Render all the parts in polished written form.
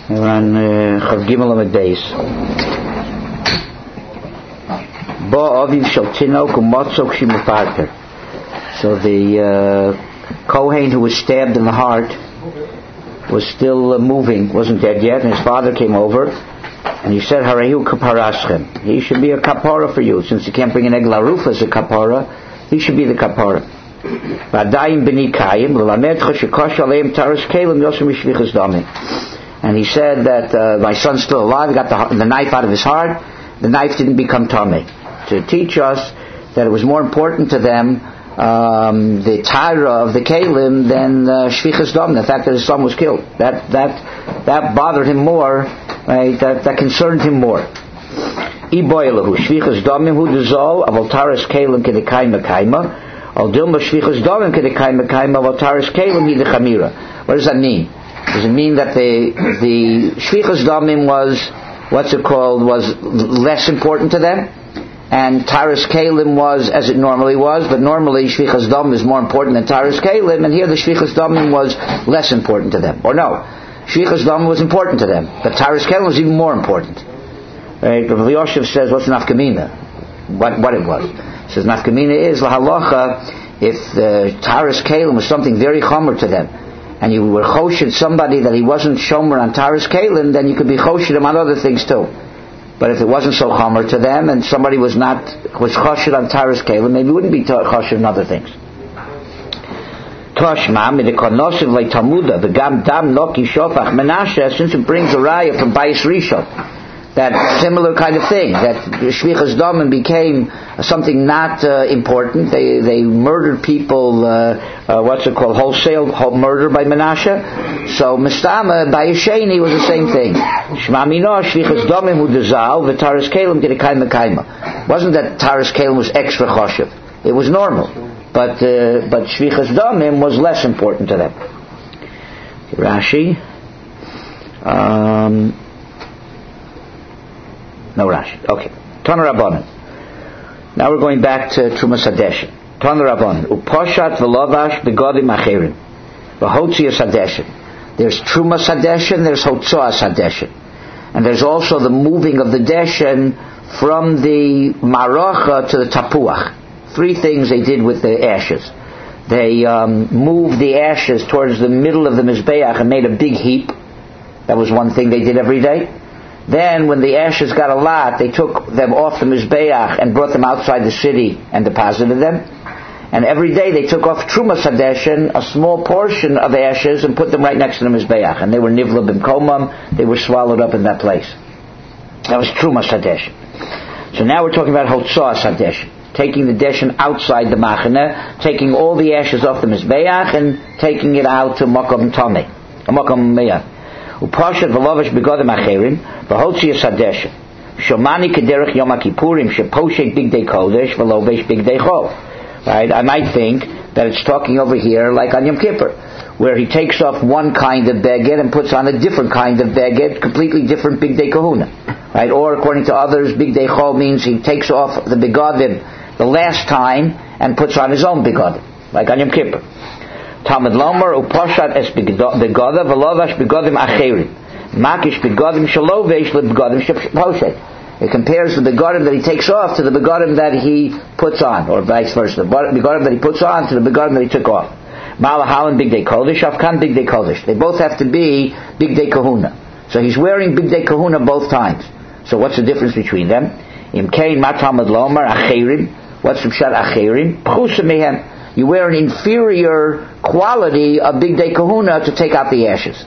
We're on Chav Gimel Amud Beis. Bo Aviv Shel Tinok U'Motzok Shimufarter. So the Kohen who was stabbed in the heart was still moving, wasn't dead yet, and his father came over and he said, Harehu Kaparaschem. He should be a kapara for you. Since you can't bring an egg laruf as a kapara, he should be the kapara. And he said that my son's still alive. He got the knife out of his heart. The knife didn't become tamei. To teach us that it was more important to them the tyra of the kalim than shvichas dam. The fact that his son was killed, that bothered him more. Right? That concerned him more. Iboilahu shvichas damim hu dezol aval taras kalim kedekayma kayma. Al dilma shvichas damim kedekayma kayma aval taras kalim hi dechamira. What does that mean? Does it mean that the shvichas damim was less important to them, and taras kalim was as it normally was? But normally shvichas damim is more important than taras kalim, and here the shvichas damim was less important to them. Or no, shvichas damim was important to them, but taras kalim was even more important. Right? Rav Yoshev says, what's nafkamina? What it was? He says nafkamina is lahalacha if the taras kalim was something very chomer to them, and you were choshid somebody that he wasn't shomer on taras kalim, then you could be choshid him on other things too. But if it wasn't so chomer to them, and somebody was choshid on taras kalim, maybe it wouldn't be choshid on other things. Toshma midekonosiv like Talmuda v'gam dam noki shofach Menashe, since it brings a raya from Bayis Rishon, that similar kind of thing, that shvichas damim became something not important. They murdered people, wholesale murder by Menashe. So Mistama by Yesheni was the same thing. Shma mino shvichas damim hu dezal v'taras kalim kedekayma kayma. Wasn't that taras kalim was extra choshev? It was normal, but shvichas damim was less important to them. Rashi. No Rashi. Okay. Tana Rabbanan. Now we're going back to Trumas Hadeshin. Tana Rabbanan. Uposhat v'lovash begodim acherim. V'hotzias Hadeshin. There's Trumas Hadeshin, there's Hotzoas Hadeshin. And there's also the moving of the Deshin from the Maracha to the Tapuach. Three things they did with the ashes. They moved the ashes towards the middle of the Mizbeach and made a big heap. That was one thing they did every day. Then, when the ashes got a lot, they took them off the Mizbeach and brought them outside the city and deposited them. And every day they took off Trumas Hadeshin, a small portion of ashes, and put them right next to the Mizbeach. And they were Nivla B'mkomam, they were swallowed up in that place. That was Trumas Hadeshin. So now we're talking about Hotzoas Hadeshin, taking the Deshin outside the Machane, taking all the ashes off the Mizbeach and taking it out to Makom Tameh, Makom Meyah. Upashat v'lovash begodim acherim v'hotzias hadeshin shomani kederech yom kippurim sheposhet bigdei kodesh v'lovesh bigdei chol. Right? I might think that it's talking over here like on Yom Kippur, where he takes off one kind of beged and puts on a different kind of beged, completely different bigdei kahuna. Right? Or according to others, bigdei chol means he takes off the begodim the last time and puts on his own begodim, like on Yom Kippur. Talmud Lomer upashat es begodim v'lovash begodim acherim makish begodim shalovesh lebegodim sheposhet. It compares the begodim that he takes off to the begodim that he puts on, or vice versa. The begodim that he puts on to the begodim that he took off. Malahalan bigdei kodesh, afkan bigdei kodesh. They both have to be bigdei kahuna. So he's wearing bigdei kahuna both times. So what's the difference between them? Im kein ma Talmud Lomer acherim. What's the pshat acherim? Pchusa mehem. You wear an inferior quality of bigdei kahuna to take out the ashes.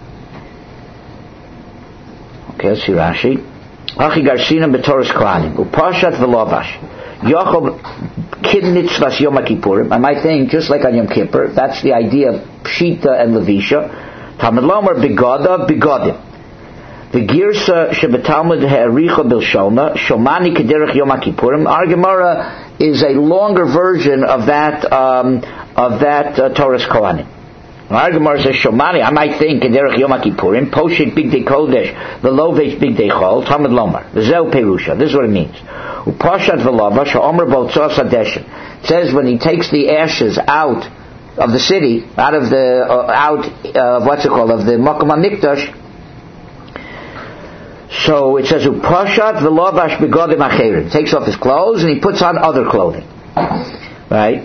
Okay, let's see Rashi. Hachi garshina b'toras klanim upashat v'lovash yochel kidnitzvas yom kippurim. I might think just like on Yom Kippur, that's the idea of pshita and levisha. Talmud Lomer begoda begodim. The girsa shebetalmud ha'aricha bilshona shomani kederech yom kippurim. Our Gemara is a longer version of that Torah's Kohanim. Our Gemara says shomani. I might think kederech yom kippurim poshet bigdei kodesh v'lovesh bigdei chol. Talmud Lomer v'zeu perusha. This is what it means. Upashat v'lava sha'omer b'otzos hadeshin. It says when he takes the ashes out of the city, of the Makom HaMikdash, So it says, Upashat v'lovash begodim acherim. Takes off his clothes and he puts on other clothing. Right?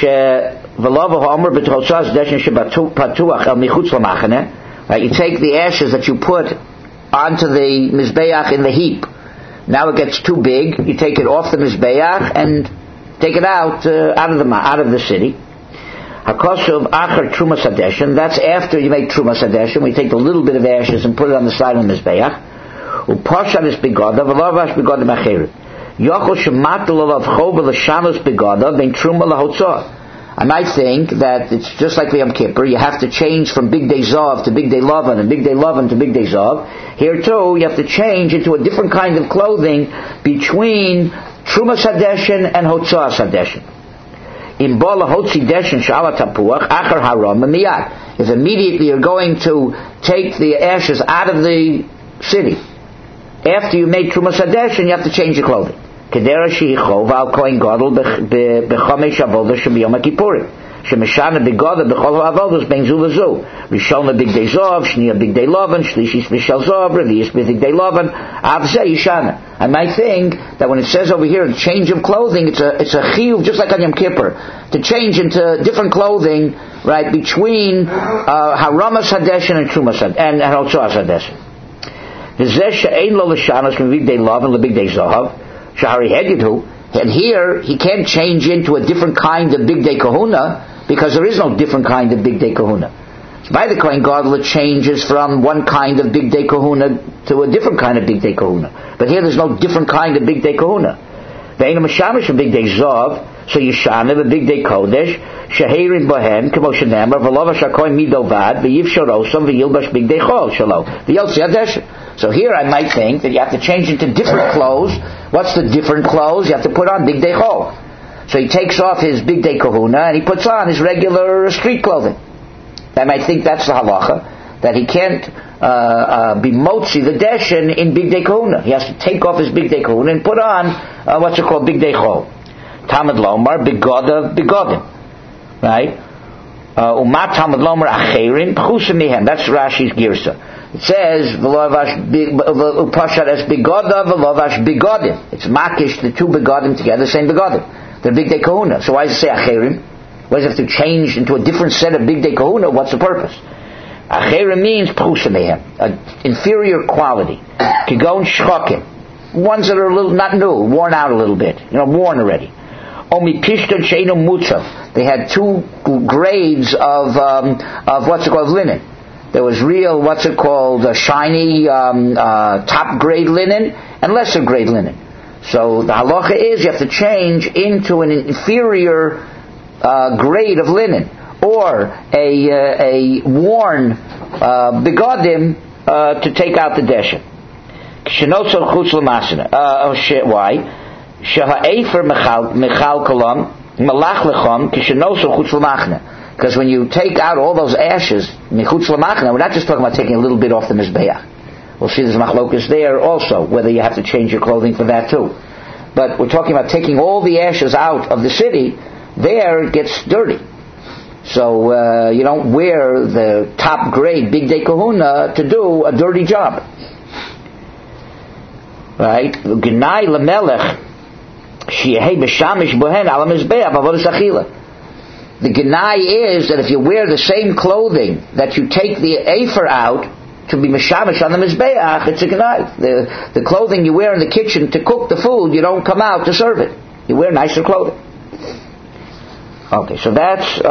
Right? You take the ashes that you put onto the Mizbeach in the heap. Now it gets too big. You take it off the Mizbeach and take it out of the city. Hakoshuv achar Trumas Hadeshin. That's after you make Trumas Hadeshin. We take a little bit of ashes and put it on the side of the Mizbeach. Upashat is begoda v'lovash begoda macherim. Yochel shematel olav chova l'shanos begoda ben truma lahotzah. I might think that it's just like Yom Kippur. You have to change from Big Day Zav to Big Day Lavan and Big Day Lavan to Big Day Zav. Here too, you have to change into a different kind of clothing between Trumas Hadeshin and Hotzah Hadeshin. In Bola Hotzi Deshin Shala Tapuach Achar Haram Miyad. If immediately you're going to take the ashes out of the city, after you made Trumas Hadeshin, you have to change your clothing. Kedera Shehichov Al Kohen Gadol Bechomesh Avodah Shebiyom HaKippurim Shemeshana Begoda Bechol Avodos Ben Zu V'Zu Rishona Big Day Zov Shnia Big Day Lavan Shlishis B'Shal Zov Revius Big Day Lavan Avzeh Yishana. I might think that when it says over here change of clothing, it's a chiyuv just like on Yom Kippur to change into different clothing, right, between Haramas Hadeshin and Trumas and Hotzas Hadeshin. V'zeh she'ein lo l'shanos from Big Day Lavan LeBig Day Zahav. And here, he can't change into a different kind of Big Day Kahuna, because there is no different kind of Big Day Kahuna. So by the Kohen Gadol, it changes from one kind of Big Day Kahuna to a different kind of Big Day Kahuna. But here, there's no different kind of Big Day Kahuna. Ve'ena mashamish a Big Day Zav, so Yishana, the Big Day Kodesh, Sheherin Bohem, Kemo Shenemar, V'lovash HaKohen Midovad, V'yiv Shorosam, V'yilbash Big Day Chol, Shalom, V'yotzi Hadeshin. So here I might think that you have to change into different clothes. What's the different clothes? You have to put on Big Day Chol. So he takes off his Big Day Kahuna and he puts on his regular street clothing. I might think that's the halacha, that he can't be motzi the deshin in Big Day Kahuna. He has to take off his Big Day Kahuna and put on what's it called, Big Day Chol. Talmud Lomar Begoda Begodim, right? Umat Talmud Lomar Acherin Pchusa Mihem. That's Rashi's girsa. It says Upashat es Begoda v'lovash Begodim. It's makish the two Begodim together, same Begodim. They're Big Day Kahuna. So why does it say Acherim? Why does it have to change into a different set of Big Day Kahuna? What's the purpose? Acherim means Pchusa Mihem, an inferior quality. Kigon Shchokim, ones that are a little not new, worn out a little bit, worn already. Omi Pishton Sheinu Mutzav. They had two grades of what's it called, linen. There was real, shiny, top grade linen and lesser grade linen. So the halacha is you have to change into an inferior grade of linen, or a worn begodim to take out the deshin. Why? Because when you take out all those ashes, we're not just talking about taking a little bit off the Mizbeach. We'll see there's machlokas there also, whether you have to change your clothing for that too. But we're talking about taking all the ashes out of the city. There it gets dirty. So you don't wear the top grade Big Day Kahuna to do a dirty job. Right? Gnai lemelech sheyehei b'shamish bohen ala mizbeach avodas achila. The gnai is that if you wear the same clothing that you take the afer out to be mishamish on the mizbeach, it's a gnai. The clothing you wear in the kitchen to cook the food, you don't come out to serve it. You wear nicer clothing. Okay, so that's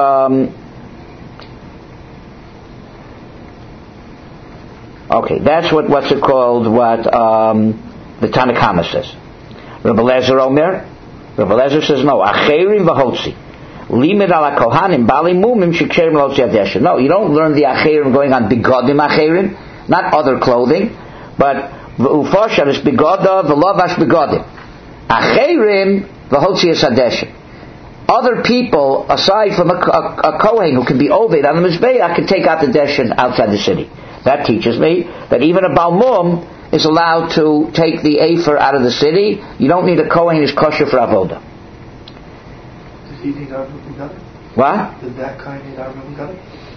that's what's it called? What the Tanakama says. Rabbi Lezer Omer. Rabbi Lezer says no. Acherim v'hotzi. Limit ala kohanim bali mumim sheksherim l'hotzi hadeshin. No, you don't learn the acherim going on bigodim acherim, not other clothing, but v'ufoshat is bigoda v'lovash bigodim. Acherim v'hotzi hadeshin. Other people, aside from a kohen who can be oved on the mizbeach, can take out the deshin outside the city. That teaches me that even a balmum is allowed to take the afer out of the city. You don't need a kohen who's kosher for avoda. Does he need Arba Begadim? What? Did that kind need Arba Begadim?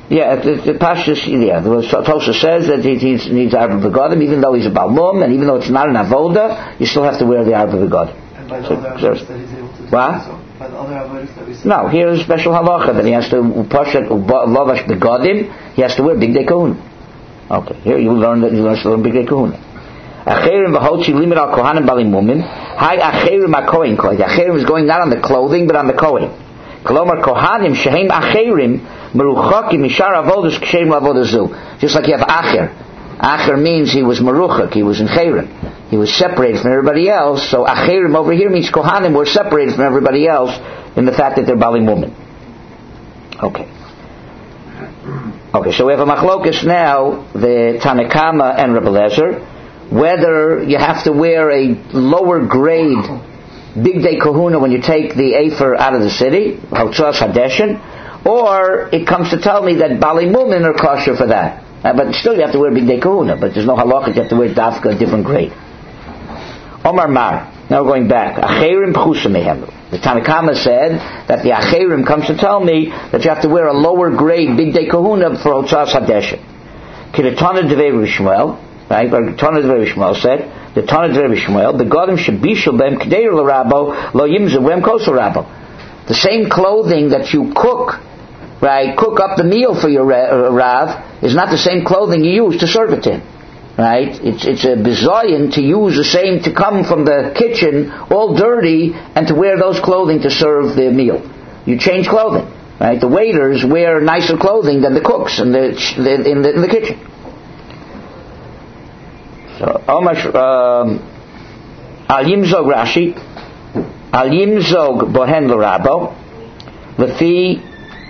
Yeah, the Pashtus, the Tosha says that he needs Arba Begodim, even though he's a Balmum, and even though it's not an Avoda, you still have to wear the Arba Begodim. And by the other avodas that he's able to do what? so? By the other avodas that we see? No, here is a special halacha that he has to Upashat Lavash Begodim, he has to wear Big Day Kahuna. Okay, here you learn Big Day Kahuna. Acherim v'hotzi limit al kohanim balimumim. Hi acherim akohen kohen. Acherim is going not on the clothing but on the kohen. Kolomar kohanim shehem acherim meruchakim mishar avodas ksheim avodazu. Just like you have acher. Acher means he was meruchak. He was in cherim. He was separated from everybody else. So acherim over here means kohanim were separated from everybody else in the fact that they're balimumim. Okay. Okay. So we have a machlokus now. The Tanakama and Rebbe Lezer. Whether you have to wear a lower grade Big Day Kahuna when you take the Afer out of the city, Hotzos Hadeshin, or it comes to tell me that Bali Mumin are kosher for that. But still you have to wear Big Day Kahuna, but there's no halakha, you have to wear Dafka, a different grade. Omar Mar, now we're going back. Acherim Pchusa Mehemru. The Tanakama said that the Acherim comes to tell me that you have to wear a lower grade Big Day Kahuna for Hotzos Hadeshin. Kiratana Devei Rishmuel. Right, but Tana Dvei Shmuel said, the Tana Dvei Shmuel, the Godim Shabishal Bem K'deir L'Rabo Lo Yimzu Vem Kosel Rabo. The same clothing that you cook, right, cook up the meal for your Rav, is not the same clothing you use to serve it in. Right? It's a bizayon to use the same, to come from the kitchen all dirty and to wear those clothing to serve the meal. You change clothing. Right? The waiters wear nicer clothing than the cooks in the kitchen. So, Al Yimzog Rashi, Al Yimzog Bohen L'Rabo, L'fi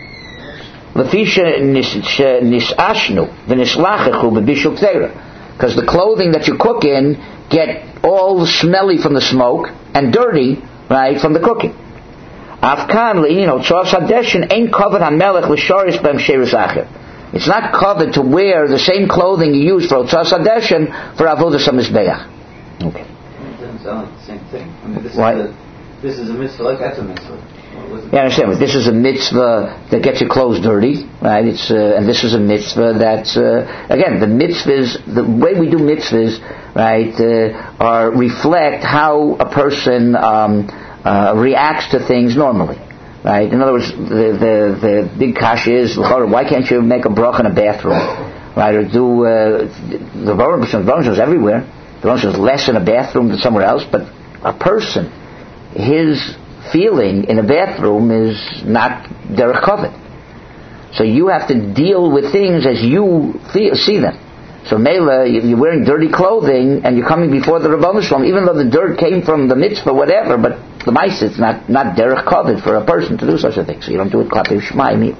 Nisashnu V'Nislachechu B'Bishul K'teira. Because the clothing that you cook in get all smelly from the smoke and dirty, right, from the cooking. Afkan L'Ino Tzos Hadeshin Ain't Covered HaMelech L'Shoris B'Em Sheirus Acher. It's not covered to wear the same clothing you use for Hotzos Hadeshin for Avodas HaMizbeach. Okay. It doesn't sound like the same thing. I mean, this is a mitzvah, like that's a mitzvah. Yeah, I understand. But this is a mitzvah that gets your clothes dirty, right? And this is a mitzvah that, again, the mitzvahs, the way we do mitzvahs, right, reflect how a person reacts to things normally. Right? In other words, the big kasha is, why can't you make a bracha in a bathroom? Right? Or do, the Baruch is everywhere. The Baruch is less in a bathroom than somewhere else, but a person, his feeling in a bathroom is not derech kavod. So you have to deal with things as you see them. So Mela, you're wearing dirty clothing and you're coming before the Ribbono Shel Olam, even though the dirt came from the mitzvah, whatever, but the mice, it's not derech kavod for a person to do such a thing. So you don't do it klapi shmaim.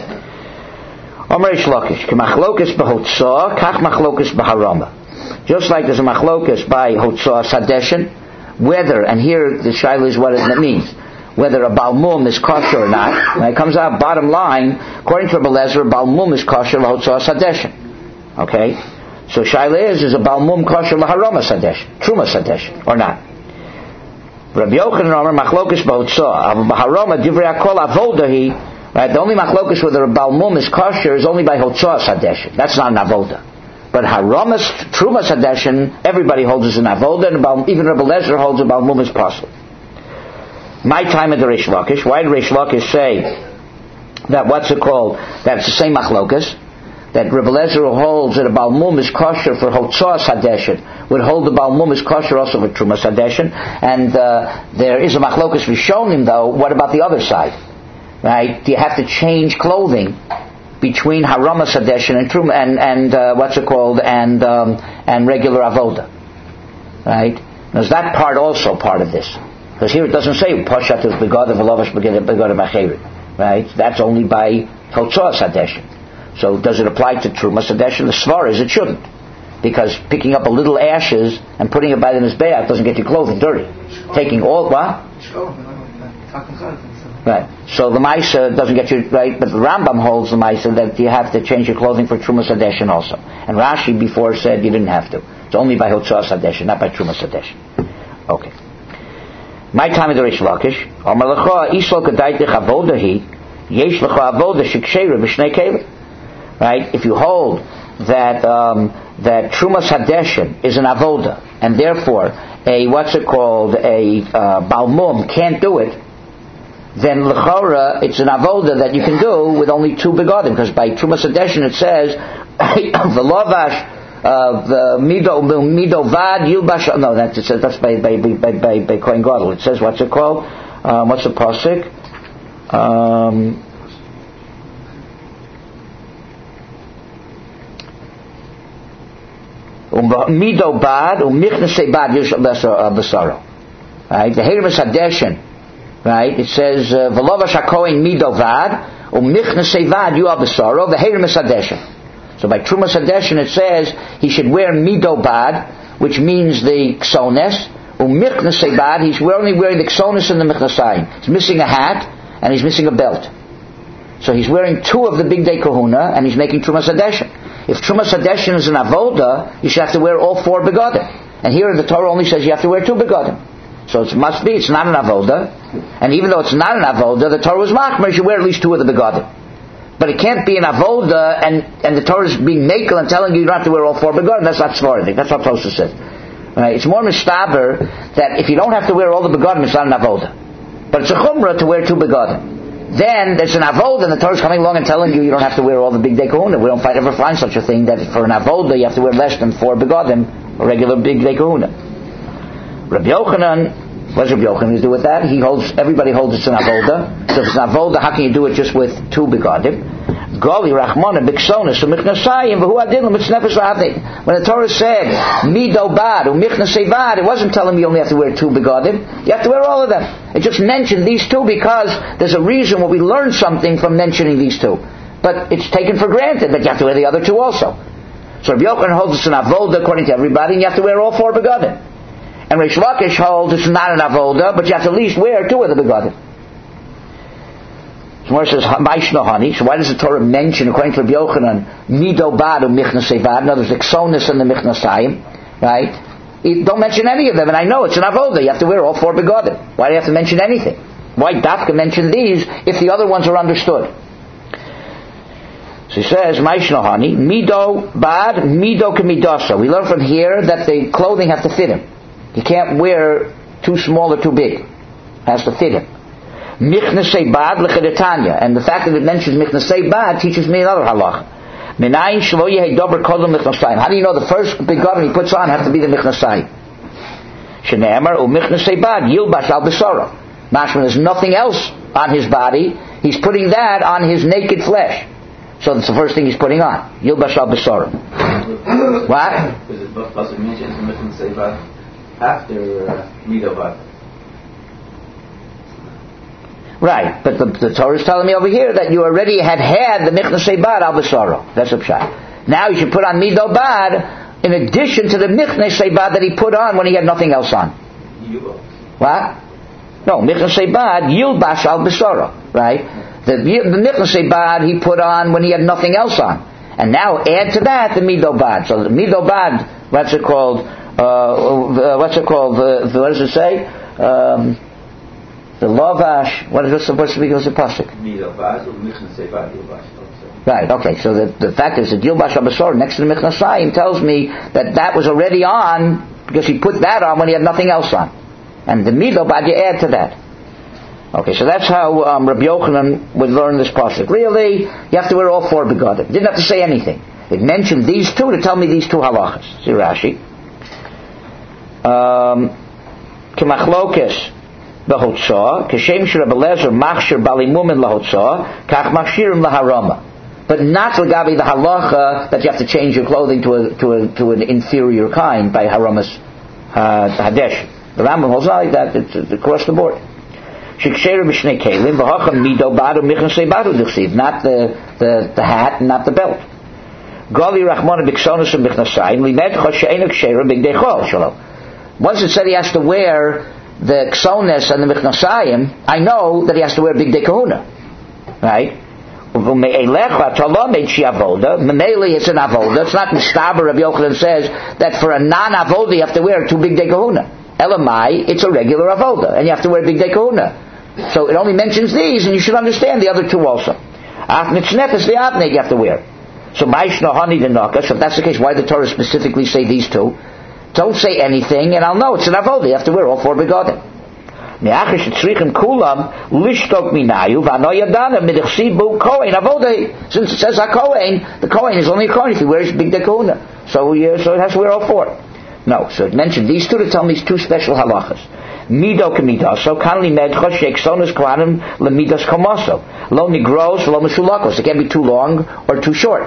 Omer Reish Lakish, k'machlokas b'hotzah, kach machlokas b'harama. Just like there's a machlokas by hotzah sadeshin, whether, and here the shaila is what it means, whether a balmum is kosher or not. And it comes out, bottom line, according to Rebbe Lezer, balmum is kosher l'hotzah sadeshin. Okay? So shaila is a balmum kosher l'harama sadeshin, truma sadeshin, or not? Rabbi Yochanan Omer machlokas b'hotzah, b'harama divrei hakol avodahi. Right? The only machlokas whether a balmum is kosher is only by hotzah sadeshin. That's not an avoda. But haramas truma sadeshin, everybody holds as an avoda, and even Rebbe Lezer holds a balmum is possible. My time at the Reish Lakish. Why did Reish Lakish say that? What's it called? That's the same machlokas. That Rebbe Lezer holds that a balmum is kosher for hotzah sadeshin, would hold the balmum is kosher also for truma sadeshin. And there is a machlokas rishonim though. What about the other side? Right? Do you have to change clothing between harama sadeshin and truma and what's it called and regular avoda? Right? Now is that part also part of this? Because here it doesn't say pashat is begad of lavash begad of macherit. Right? That's only by hotzah sadeshin. So does it apply to truma sadeshin? The svar is it shouldn't, because picking up a little ashes and putting it by the mizbeach doesn't get your clothing dirty. Taking all what? Right. So the Maisa doesn't get you right, but the Rambam holds the Maisa that you have to change your clothing for Truma Sadeshin also. And Rashi before said you didn't have to. It's only by Hotzah Sadeshin, not by Truma Sadeshin. Okay. My time at the Reish Lakish. Amar lecha isol kadaitich avodahi yesh lecha avoda sheksheira b'shnei kelim. right? If you hold that that Trumas Hadeshin is an avoda, and therefore a balmum can't do it, then l'chora it's an avoda that you can do with only 2 begadim, because by Trumas Hadeshin it says v'lovash the mido vad yilbash. No, that's by Kohen Gadol. It says what's it called? What's the pasuk? Mido bad u'michnasei bad basaro. Right, the Heiremes Hadeshin. Right, it says v'lovash hakohen mido vad u'michnasei vad yu basaro the Heiremes Hadeshin. So by Trumas Hadeshin it says he should wear mido bad, which means the ksones, u'michnasei bad. He's only wearing the ksones and the michnasayim. He's missing a hat and he's missing a belt. So he's wearing 2 of the big day kahuna and he's making Trumas Hadeshin. If Trumas Hadeshin is an avoda, you should have to wear all 4 begadim. And here the Torah only says you have to wear 2 begadim. So it must be, it's not an avoda. And even though it's not an avoda, the Torah was machmer, you should wear at least 2 of the begadim. But it can't be an avoda and the Torah is being makel and telling you don't have to wear all 4 begadim. That's not Svardik. That's what Tosfos says. Right? It's more mistaber that if you don't have to wear all the begadim, it's not an avoda. But it's a chumrah to wear 2 begadim. Then there's an avoda, and the Torah is coming along and telling you don't have to wear all the big day kahuna. We don't ever find such a thing that for an avoda you have to wear less than 4 begadim, a regular big day kahuna. Rabbi Yochanan, what does Rabbi Yochanan do with that? Everybody holds it's an avoda. So if it's an avoda, how can you do it just with 2 begadim? Gali Rachmana Biksonis U'Michnasayim V'Hu Adilim Mitznefesh V'Avnik. When the Torah said Mido Bad U'Michnasei Bad, it wasn't telling me you only have to wear 2 begadim. You have to wear all of them. It just mentioned these 2 because there's a reason where we learn something from mentioning these 2. But it's taken for granted that you have to wear the other 2 also. So Rabbi Yochanan holds it's an avoda according to everybody, and you have to wear all 4 begadim. And Reish Lakish holds it's not an avoda, but you have to at least wear 2 of the begadim. So says, so why does the Torah mention, according to Rabbi Yochanan, mido bad u'michnasei bad? In other words, the ksonis and the michnasayim, right? Don't mention any of them, and I know it's an avoda. You have to wear all 4 begadim. Why do you have to mention anything? Why Dafka mention these if the other ones are understood? So he says, mido bad, mido kemidasa. We learn from here that the clothing has to fit him. He can't wear too small or too big. It has to fit him. Michnasei bad l'chedetanya, and the fact that it mentions michnasei bad teaches me another halacha. Menayin shelo yehei dober kodem michnasayim. How do you know the first begadim he puts on have to be the michnasayim? Shene'emar u'michnasei bad yilbash al b'sara. Mashma, there's nothing else on his body. He's putting that on his naked flesh. So that's the first thing he's putting on. Yilbash al b'sara. What? Because it doesn't mention michnasei bad after mido bad. Right, but the Torah is telling me over here that you already had the michnasei bad al b'saro. That's a pshat. Now you should put on mido bad in addition to the michnasei bad that he put on when he had nothing else on. What? No, michnasei bad yilbash al b'saro. Right? The michnasei bad he put on when he had nothing else on, and now add to that the mido bad. So the mido bad, what's it called? What does it say? The lavash, what is this supposed to be? What's the pasuk? Right, okay, so the fact is that Yilbash HaBasor next to the Michnasayim tells me that was already on because he put that on when he had nothing else on. And the Mido Bad you add to that. Okay, so that's how Rabbi Yochanan would learn this pasuk. Really, you have to wear all 4 begadim. Didn't have to say anything. It mentioned these 2 to tell me these 2 halachas. See Rashi. K'machlokes B'hotzah, Kashem Shirab Elezer Machshir Balimumin Lahotzah, Kach Machshirim Laharama. But not Lagabi the halacha that you have to change your clothing to an inferior kind by Haramas Hadesh. The Rambam holds not like that, it's across the board. Shiksheru B'shnei Kelim, V'hacham Mido Badu Michnasei Badu D'chsiv, not the hat and not the belt. Gali Rachmana B'ksonus and B'chnasayim, Limed Chosheinu Ksheru B'gdei Chol Shalom. Once it said he has to wear the ksones and the michnasayim, I know that he has to wear big day kahuna, right? Memeli, it's an avoda. It's not mistaber. Rabbi Yochanan says that for a non-avoda you have to wear 2 big day kahuna. Elamai, it's a regular avoda, and you have to wear big day kahuna. So it only mentions these, and you should understand the other 2 also. Af mitznefes v'avneg you have to wear. So Maishna Hani the Naka. So if that's the case, why did the Torah specifically say these two? Don't say anything, and I'll know it's an avoda. You have to wear all 4 begadim. Since it says HaKohen, the Kohen is only a Kohen if he wears Big Dekuna. So it has to wear all 4. No, so it mentioned these two to tell me these 2 special halachas. Mido kemidaso, kanli medcho, sheiksonos kohanim, lemidas komoso. Lo nigros, lo meshulakos. It can't be too long or too short.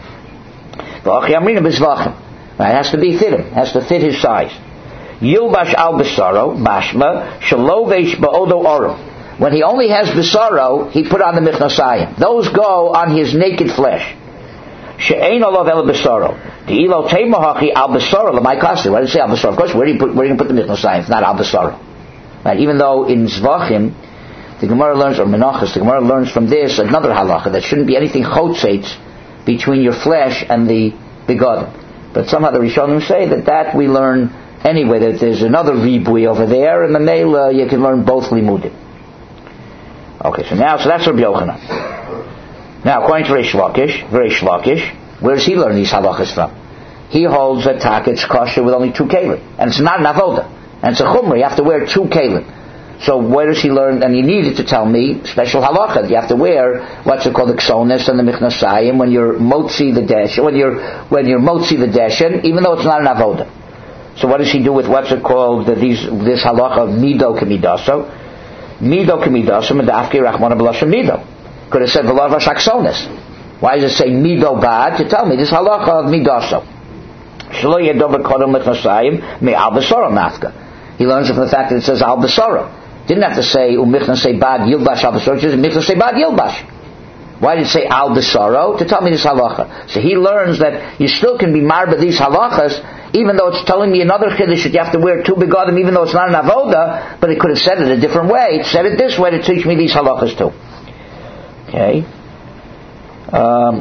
V'achi amrina bezvachim. It has to be fit him. It has to fit his size. Yilbash al besaro, mashma, shalovesh ba'odo oro. When he only has besaro, he put on the michnasayim. Those go on his naked flesh. She'ein olav el besaro. The ilo teimahachi al besaro l'maikasi. Why did it say al besaro? Of course, where do you put the michnasayim? It's not al besaro. Right? Even though in Zvachim, the Gemara learns, or Menachos, the Gemara learns from this another halacha, that shouldn't be anything chotzeitz between your flesh and the begadim. But somehow the Rishonim say that we learn anyway, that there's another ribui over there, and the male you can learn both limudim. Okay, so that's Rabbi Yochanan. Now, according to Reish Lakish, where does he learn these halachas from? He holds that it's kosher with only 2 kelim, and it's not an avoda, and it's a chumrah. You have to wear 2 kelim. So where does he learn? And he needed to tell me special halacha. You have to wear what's called the ksonis and the michnasayim when you're motzi the desh, when you're motzi the deshen, even though it's not an avoda. So what does he do with what's called this halacha of mido kemidaso? Mido kemidaso medafki rachmana b'lashon mido. Could have said v'lav hashaksonis. Why does it say mido bad? To tell me this halacha of midaso. Shelo yedover kodom michnasayim me al besoro nafka. He learns it from the fact that it says al besoro. Didn't have to say u'michnasay bad yilbash al besoro. It says michnasay bad yilbash. Why did it say al besoro? To tell me this halacha. So he learns that you still can be marba these halachas, even though it's telling me another chiddush that you have to wear 2 begadim, even though it's not an avoda, but it could have said it a different way. It said it this way to teach me these halachas too. Okay. That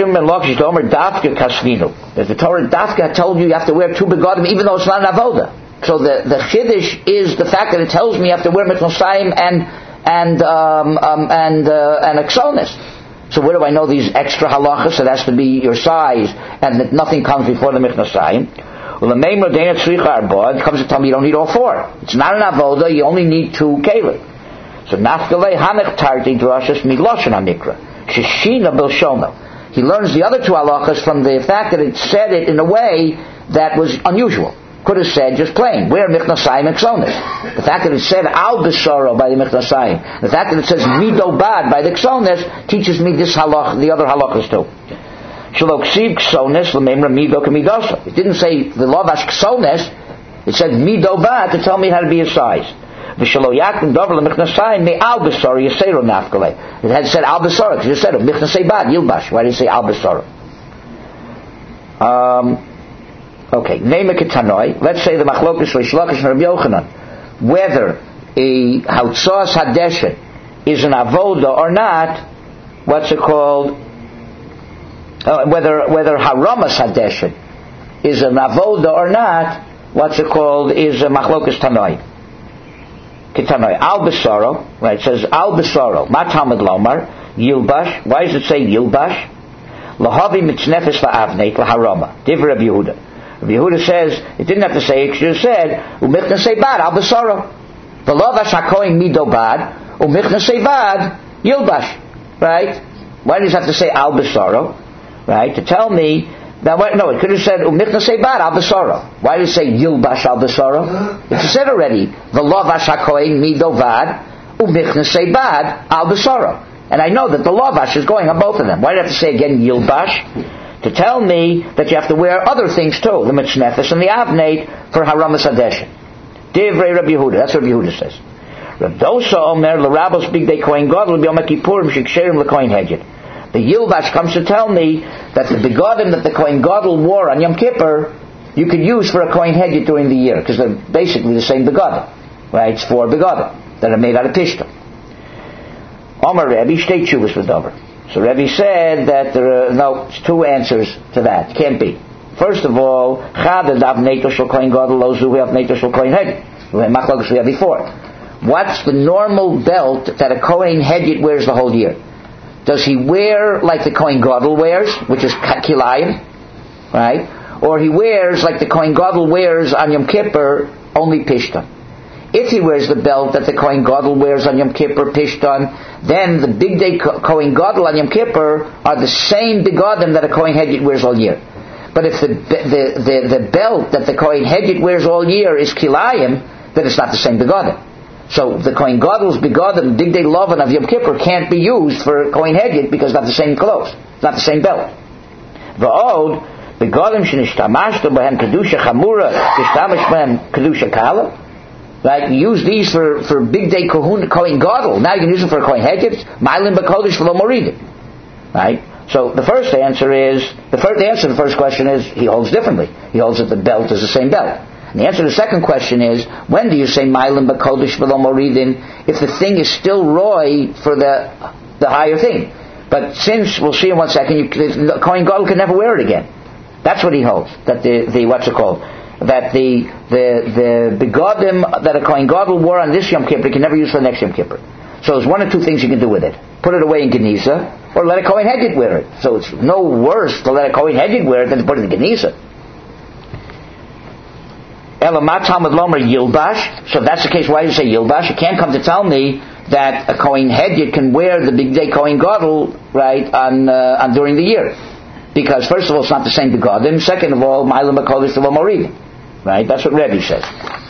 the Torah dafka told you have to wear 2 begadim, even though it's not an avoda. So the chiddush is the fact that it tells me you have to wear mitnosayim and aksonis. So where do I know these extra halachas? It has to be your size, and that nothing comes before the michnasayim. Well, the main Rodena Tzricha Arba, it comes to tell me you don't need all 4. It's not an avoda, you only need 2 kelim. So Nafgalei Hanech Tarti Drashas Migloshen HaMikra. Shishina Bilshono. He learns the other 2 halachas from the fact that it said it in a way that was unusual. Could have said just plain, wear michnasayim and ksonis. The fact that it said al besoro by the michnasayim, the fact that it says mido bad by the ksonis, teaches me this halach, the other halachas too. Shalok siv ksonis l'meimra mido kamidosa. It didn't say the lavash ksonis. It said mido bad to tell me how to be a size. V'shalo yakum dover l'michnasayim me al besoro yasero nafkale. It had said al besoro because it said michnasay bad yilbash. Why did it say al besoro? Okay, Neima Ketanoi, let's say the Machlokas Reish Lakish and Rabbi Yochanan, whether a Hautzos Hadeshet is an Avoda or not, what's it called, whether Haramas Hadeshet is an Avoda or not, what's it called, is a Machlokas Tanoi. Ketanoi, Al Besoro, right, it says Al Besoro, Matamad Lomar, Yilbash, why does it say Yilbash? Lahavi Mitznefes La'avneit Laharama, Div Rabbi Yehuda. Rabbi Yehuda says, it didn't have to say, it should have said, u'michna sebad al besoro. V'lo vashakoin mido bad, u'michna sebad yilbash. Right? Why does it have to say al besoro? Right? To tell me, no, it could have said, u'michna sebad al besoro. Why did it say yilbash al besoro? It said already, v'lo vashakoin mido bad, u'michna sebad al besoro. And I know that the lavash is going on both of them. Why do I have to say again yilbash? To tell me that you have to wear other things too, the mitznefes and the avneit for haramas hadeshet. Divrei Rabbi Yehuda, that's what Rabbi Yehuda says. Rav Dosa Omer l'Rabbos bigdei kohen gadol b'yom kippurim shiksherim l'kohen hedjed. The yilbash comes to tell me that the begadim that the kohen gadol wore on Yom Kippur, you could use for a kohen hedjed during the year because they're basically the same begadim, right? It's 4 begadim that are made out of tishta. Omer Rebbe shtei tshuvas v'dover. So Rebbe said that there are 2 answers to that. It can't be. First of all, Chada dav neito shel kohen gadol lo zu have neito shel kohen hedjed. Machlokes we had before. What's the normal belt that a kohen hedjed wears the whole year? Does he wear like the Kohen Gadol wears, which is kilayim, right? Or he wears like the Kohen Gadol wears on Yom Kippur, only pishtan? If he wears the belt that the Kohen Gadol wears on Yom Kippur, pishtan, then the big day Kohen Gadol on Yom Kippur are the same begadim that a Kohen Hedjit wears all year. But if the belt that the Kohen Hedjit wears all year is kilayim, then it's not the same begadim. So the Kohen Gadol's begadim, big day Lavan of Yom Kippur, can't be used for Kohen Hedjit because it's not the same clothes, it's not the same belt. V'od begadim shenishtamashto b'hem kedusha chamura tishtamash b'hem kedusha kala. Right, you use these for big day Kohen Gadol. Now you can use them for Kohen Hedjit. Ma'alim b'kodesh v'lo moridim. Right. So the answer to the first question is he holds differently. He holds that the belt is the same belt. And the answer to the second question is, when do you say Ma'alim b'kodesh v'lo moridim if the thing is still roy for the higher thing? But since we'll see in 1 second, the Kohen Gadol can never wear it again. That's what he holds. That the what's it called? That the begadim that a Kohen Gadol wore on this Yom Kippur can never use for the next Yom Kippur. So there's one or two things you can do with it. Put it away in Geniza, or let a Kohen Hedjit wear it. So it's no worse to let a Kohen Hedjit wear it than to put it in Geniza. Elamat Talmud Lomer Yilbash. So if that's the case, why do you say Yilbash? You can't come to tell me that a Kohen Hedjit can wear the big day Kohen Gadol, right, on during the year. Because first of all, it's not the same begadim. Second of all, Ma'alim b'kodesh v'lo moridim. Right? That's what Rebbe says.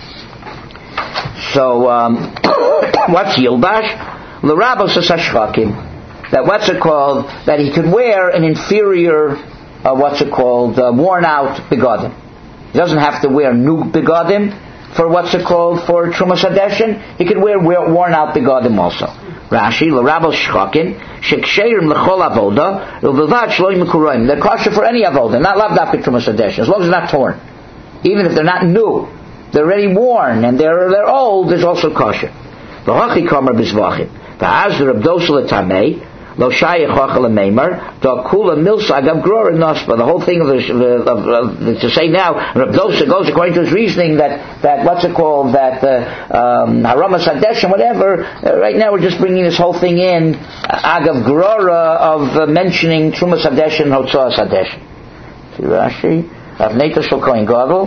So, what's Yilbash? L'rabos hashchakim. That what's it called? That he could wear an inferior, worn out begadim. He doesn't have to wear new begadim for for Trumas Hadeshin. He could wear worn out begadim also. Rashi, l'rabos shchakin, sheksherim l'chol avoda, u'v'vad shloim mekuroim. They're kosher for any avoda, not lavdafka Trumas Hadeshin, as long as they're not torn. Even if they're not new, they're already worn and they're old, there's also kosher. V'hachi kamer b'zvachim. V'az Reb Dosa l'tamei, lo shayach hachal l'meimar, d'akula milsag av gror nospa. The whole thing of to say now, Reb Dosa goes according to his reasoning that haramas hadeshim, whatever. Right now we're just bringing this whole thing in agav grora of mentioning trumas hadeshim, hotzaas hadeshim. See Rashi. Avnei shel Kohen Gadol.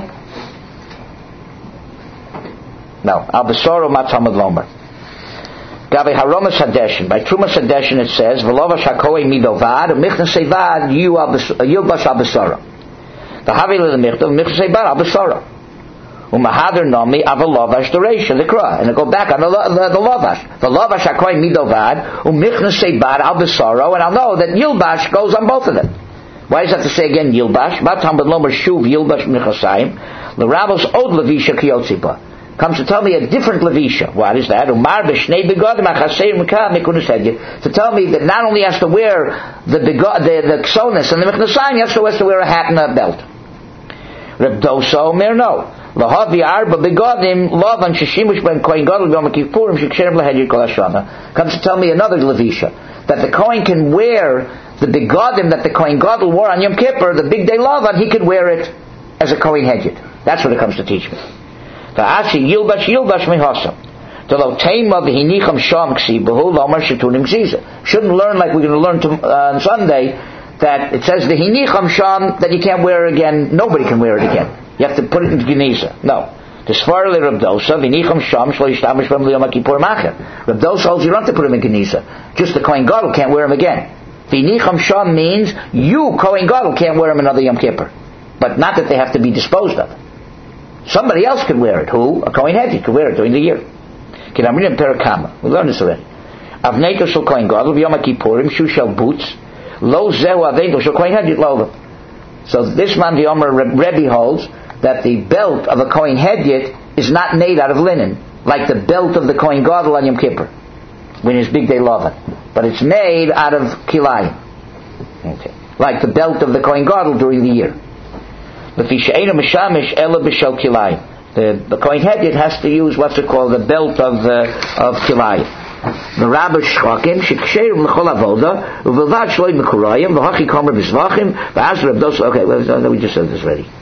No, al besoro mat Talmud Lomer. Gabe haromas hadeshin. By Trumas Hadeshin it says, "V'lovash hakohen midovad u'michnas sevad yilbash al besoro." The havi le'michtav michnas sevad al besoro. U'mahader nomi avalovash doreisha l'kra, and I go back on the lovash. V'lovash hakohen midovad u'michnas sevad al besoro, and I'll know that yilbash goes on both of them. Why does that have to say again Yilbash? Batam Lomer Shuv Yilbash Mechasayim. L'Rabos Od Levisha Kiyotziba. Comes to tell me a different Levisha. What is that? Umar B'Shnei Begadim Achasei Mekah Mekunus Hedjit. To tell me that not only has to wear the Ksonis and the Mechasayim, he also has to wear a hat and a belt. Reb Dosa Omer no. Lahavi Arba Begadim Lavan Sheshimush Ben Kohen Gadol Yom Kippurim Sheksherem LaHedjit Kol Hashana. Comes to tell me another Levisha. That the Kohen can wear the begadim that the Kohen Gadol wore on Yom Kippur, the big day Lavan, he could wear it as a Kohen Hedjit. That's what it comes to teach me. V'ashi yilbash mehasam. Shouldn't learn like we're going to learn on Sunday that it says the hinicham sham that you can't wear it again. Nobody can wear it again. You have to put it into Geniza. No. The Sfar le Reb Dosa v'nicham sham shlo yishtamish b'hem l'yom kippur macher. Reb Dosa holds you don't have to put him in Geniza. Just the Kohen Gadol can't wear him again. V'nicham sham means you Kohen Gadol can't wear him another Yom Kippur, but not that they have to be disposed of. Somebody else could wear it. Who? A Kohen Hedjit could wear it during the year. We learned this already. Avneito shel Kohen Gadol v'yom kippurim shu shel boots lo zehu avneito shel Kohen Hedjit lo. So this man the Omer Rebbe holds that the belt of a Kohen Hedjit is not made out of linen, like the belt of the Kohen Gadol on Yom Kippur, when his big day Lavan, but it's made out of kilayim, okay, like the belt of the Kohen Gadol during the year. The Kohen Hedjit has to use what's it called, the belt of kilayim. The Rabbi Shchakim sheksherim l'chol avoda u'v'vad shloi mekurayim v'hachi kamer b'zvachim v'az Reb Dosa. Okay, well, we just said this already.